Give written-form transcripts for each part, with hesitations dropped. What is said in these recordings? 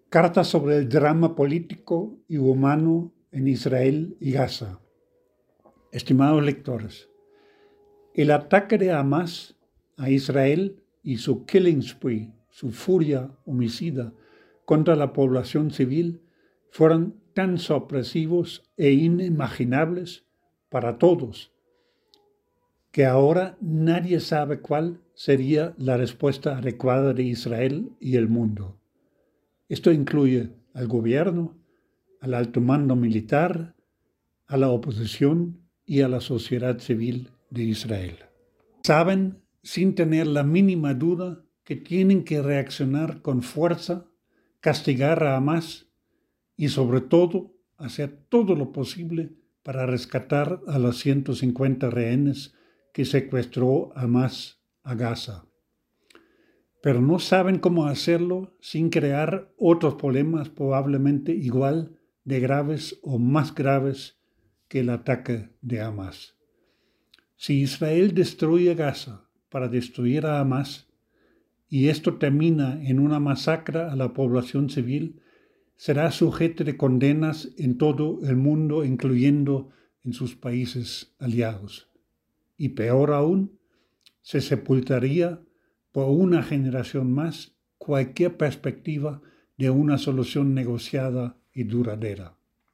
Carta sobre el drama político y humano en Israel y Gaza. Estimados lectores, el ataque de Hamas a Israel y su killing spree, su furia homicida contra la población civil fueron tan sorpresivos e inimaginables para todos que ahora nadie sabe cuál sería la respuesta adecuada de Israel y el mundo. Esto incluye al gobierno, al alto mando militar, a la oposición y a la sociedad civil de Israel. Saben, sin tener la mínima duda, que tienen que reaccionar con fuerza, castigar a Hamas y sobre todo hacer todo lo posible para rescatar a los 150 rehenes que secuestró Hamas a Gaza. Pero no saben cómo hacerlo sin crear otros problemas probablemente igual de graves o más graves que el ataque de Hamas. Si Israel destruye Gaza para destruir a Hamas y esto termina en una masacre a la población civil, será sujeto de condenas en todo el mundo, incluyendo en sus países aliados. Y peor aún, se sepultaría por una generación más cualquier perspectiva de una solución negociada y duradera.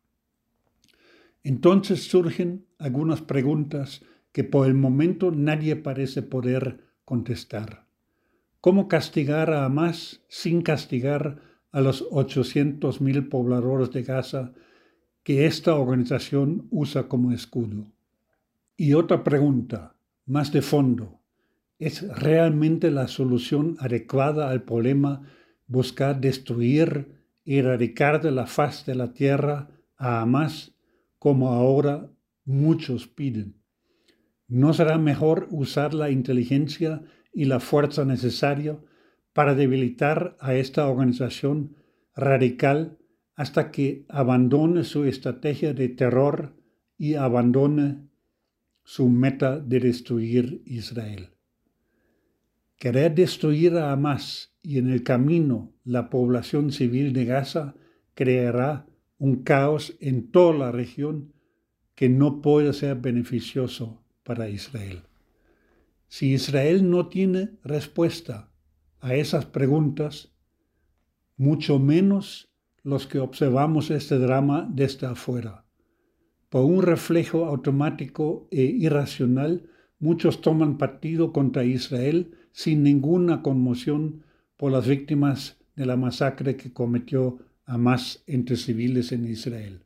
Entonces surgen algunas preguntas que por el momento nadie parece poder contestar. ¿Cómo castigar a Hamas sin castigar a los 800,000 pobladores de Gaza que esta organización usa como escudo? Y otra pregunta, más de fondo. ¿Es realmente la solución adecuada al problema buscar destruir y erradicar de la faz de la tierra a Hamas, como ahora muchos piden? ¿No será mejor usar la inteligencia y la fuerza necesaria para debilitar a esta organización radical hasta que abandone su estrategia de terror y abandone su meta de destruir Israel? Querer destruir a Hamas y en el camino la población civil de Gaza creará un caos en toda la región que no puede ser beneficioso para Israel. Si Israel no tiene respuesta a esas preguntas, mucho menos los que observamos este drama desde afuera. Por un reflejo automático e irracional, muchos toman partido contra Israel sin ninguna conmoción por las víctimas de la masacre que cometió Hamas entre civiles en Israel.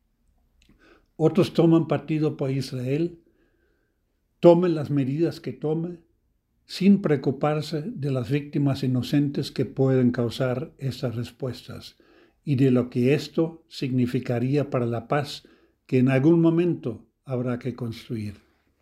Otros toman partido por Israel, tomen las medidas que tome, sin preocuparse de las víctimas inocentes que pueden causar estas respuestas y de lo que esto significaría para la paz que en algún momento habrá que construir.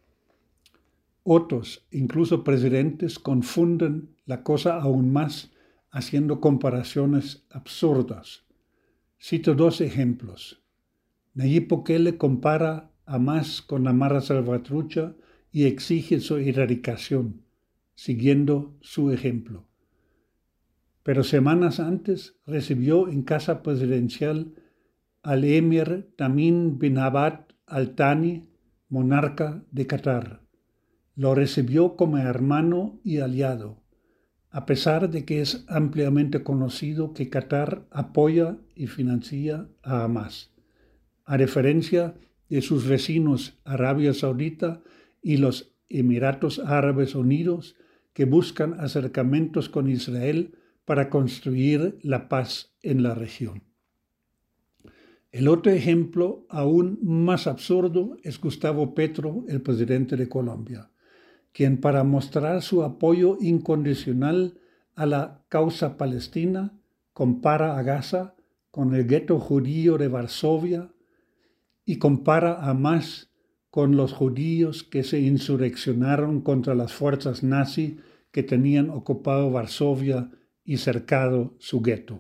Otros, incluso presidentes, confunden la cosa aún más haciendo comparaciones absurdas. Cito dos ejemplos. Nayib Bukele compara a Hamas con la Mara Salvatrucha y exige su erradicación, siguiendo su ejemplo. Pero semanas antes recibió en casa presidencial al emir Tamim bin Hamad Al Thani, monarca de Qatar. Lo recibió como hermano y aliado, a pesar de que es ampliamente conocido que Qatar apoya y financia a Hamas, a diferencia de sus vecinos Arabia Saudita y los Emiratos Árabes Unidos, que buscan acercamientos con Israel para construir la paz en la región. El otro ejemplo, aún más absurdo, es Gustavo Petro, el presidente de Colombia, quien para mostrar su apoyo incondicional a la causa palestina compara a Gaza con el gueto judío de Varsovia y compara a Hamas con los judíos que se insurreccionaron contra las fuerzas nazi que tenían ocupado Varsovia y cercado su gueto.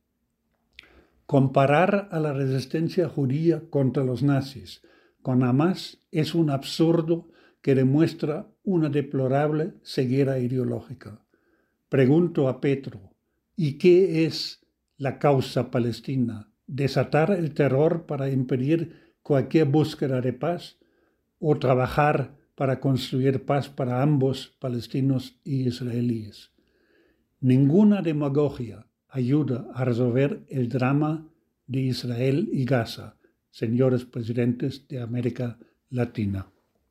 Comparar a la resistencia judía contra los nazis con Hamas es un absurdo que demuestra una deplorable ceguera ideológica. Pregunto a Petro, ¿y qué es la causa palestina, desatar el terror para impedir cualquier búsqueda de paz o trabajar para construir paz para ambos, palestinos y israelíes. Ninguna demagogia ayuda a resolver el drama de Israel y Gaza, señores presidentes de América Latina.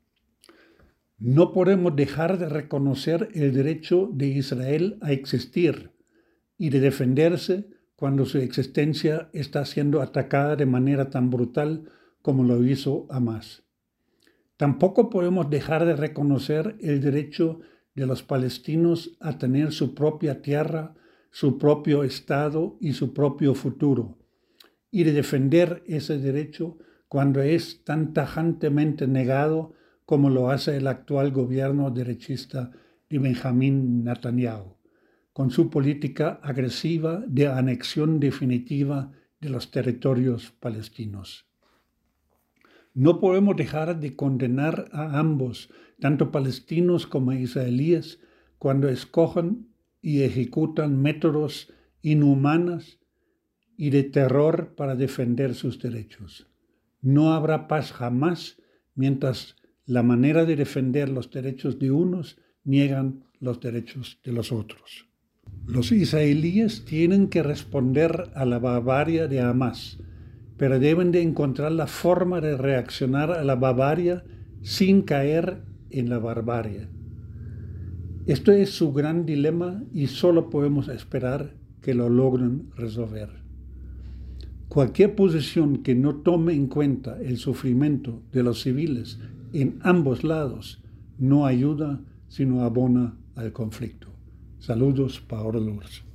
No podemos dejar de reconocer el derecho de Israel a existir y de defenderse cuando su existencia está siendo atacada de manera tan brutal como lo hizo Hamás. Tampoco podemos dejar de reconocer el derecho de los palestinos a tener su propia tierra, su propio Estado y su propio futuro, y de defender ese derecho cuando es tan tajantemente negado como lo hace el actual gobierno derechista de Benjamín Netanyahu, con su política agresiva de anexión definitiva de los territorios palestinos. No podemos dejar de condenar a ambos, tanto palestinos como israelíes, cuando escogen y ejecutan métodos inhumanos y de terror para defender sus derechos. No habrá paz jamás mientras la manera de defender los derechos de unos niegan los derechos de los otros. Los israelíes tienen que responder a la barbarie de Hamás, pero deben de encontrar la forma de reaccionar a la barbarie sin caer en la barbarie. Esto es su gran dilema y solo podemos esperar que lo logren resolver. Cualquier posición que no tome en cuenta el sufrimiento de los civiles en ambos lados no ayuda, sino abona al conflicto. Saludos, Paola Lourdes.